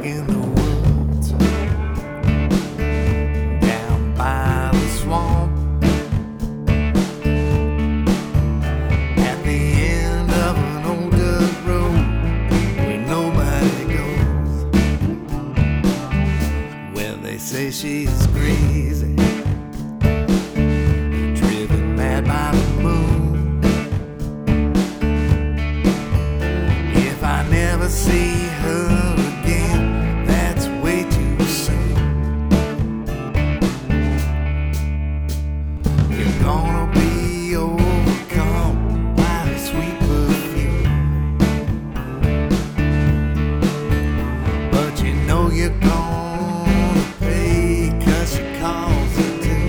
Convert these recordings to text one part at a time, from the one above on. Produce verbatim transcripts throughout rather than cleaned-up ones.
in the woods down by the swamp. At the end of an old dirt road where nobody goes. Well, they say she's crazy, driven mad by the moon. If I never see her again, that's way too soon. You're gonna be overcome by her sweet perfume, but you know you're gonna pay 'cause she calls it too.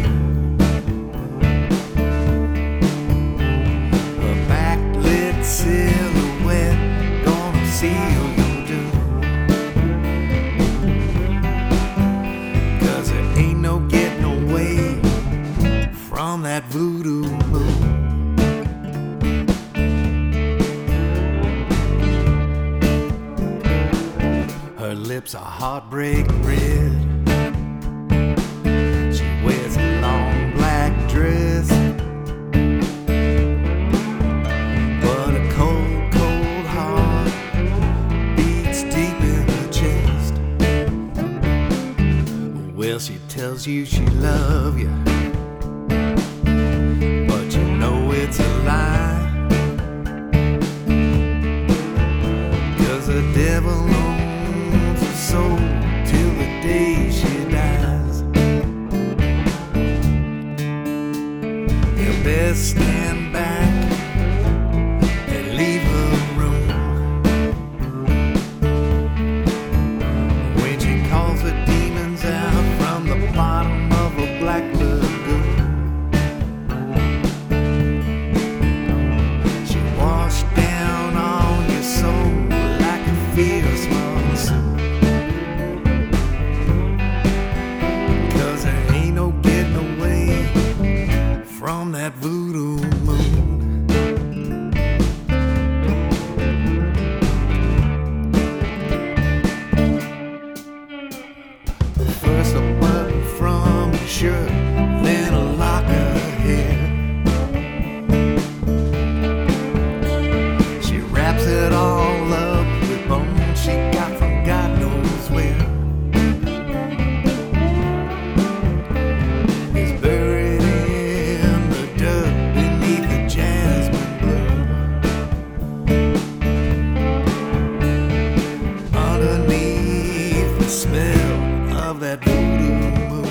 Her backlit silhouette gonna seal your doom, 'cause there ain't no getting away from that voodoo moon. Her lips are heartbreak red. She wears a long black dress, but a cold, cold heart beats deep in her chest. Well, she tells you she loves you, but you know it's a lie, 'cause the devil owns her soul till the day she dies. You best stand back and leave her room when she calls her demons out from the bottom of a black lagoon. She washed down on your soul like a fierce monsoon, 'cause there ain't no getting away from that voodoo moon. First a button from your shirt, then a lock of hair. She wraps it all up with bones she got from God knows where. It's buried in the dirt beneath the jasmine blue, underneath the smell of that voodoo moon.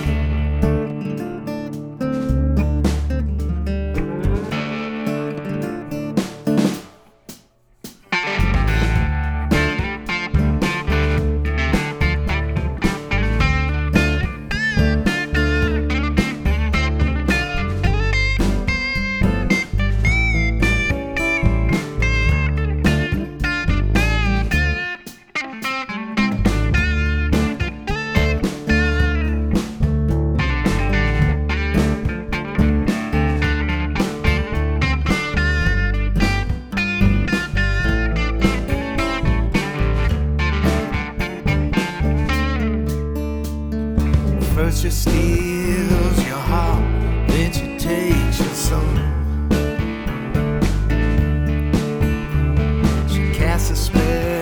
First she steals your heart, then she takes your soul. She casts a spell